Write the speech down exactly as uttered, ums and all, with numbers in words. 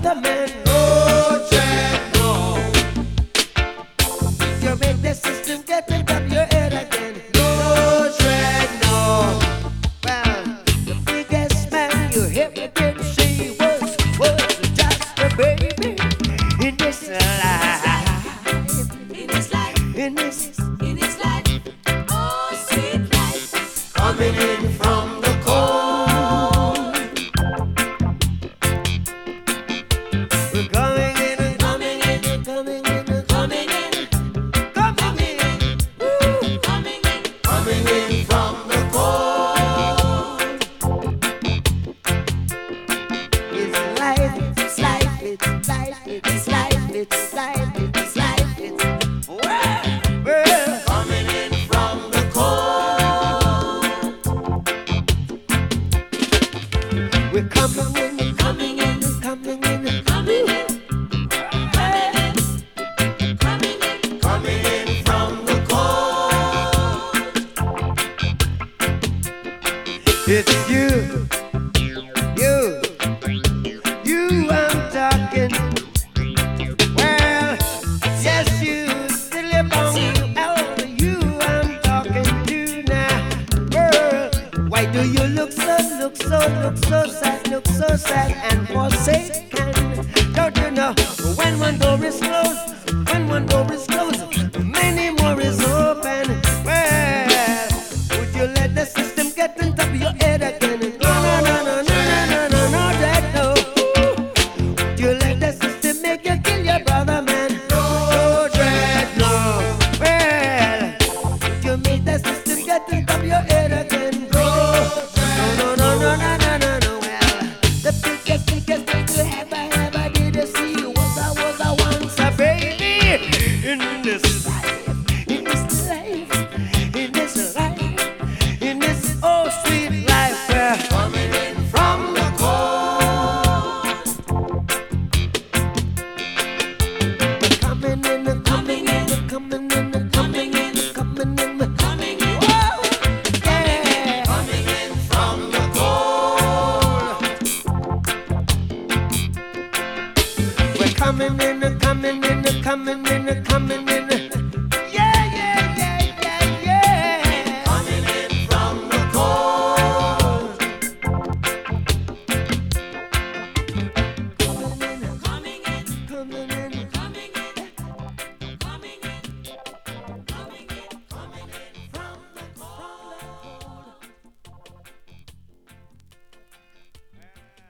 brother man. No dread, no. You make the system get into your head again. No dread, no. Well, the biggest man you ever did see was, was just a baby in this life. In this life, In this in this life, oh sweet life, coming in from the cold. We're coming in, coming in, coming in, coming in, coming in, woo. coming in. Coming in from the cold. It's life, it's life, it's life, it's life, it's life, it's life, it's well, well. Coming in from the cold. We're coming in, Coming in, coming in, coming in, coming in, coming in. coming in from the cold. It's you, you, you I'm talking. Well, yes, you, silly bone, oh, you I'm talking to now. Girl, why do you look so, look so, look so sad, look so sad and forsaken? Don't you know when one door is closed, when one door is closed, many more is open. Well, would you let the system get on top of your head again? No, no, no, no, no, no, no, no, no, that no. Would you let the system make you kill your brother, man? No, dread, no. Well, would you make the system get on top of your head again? No, no, no, no, no, no, no, no. Well, the biggest, biggest thing you ever, ever did see was I was I once a baby in this life, in this life, in this life, in this oh sweet life. Well, coming in from the cold, coming in, coming in, coming in, coming in, coming in, Coming in, whoa, yeah, coming in from the cold. We're coming in, coming in, coming in, coming in.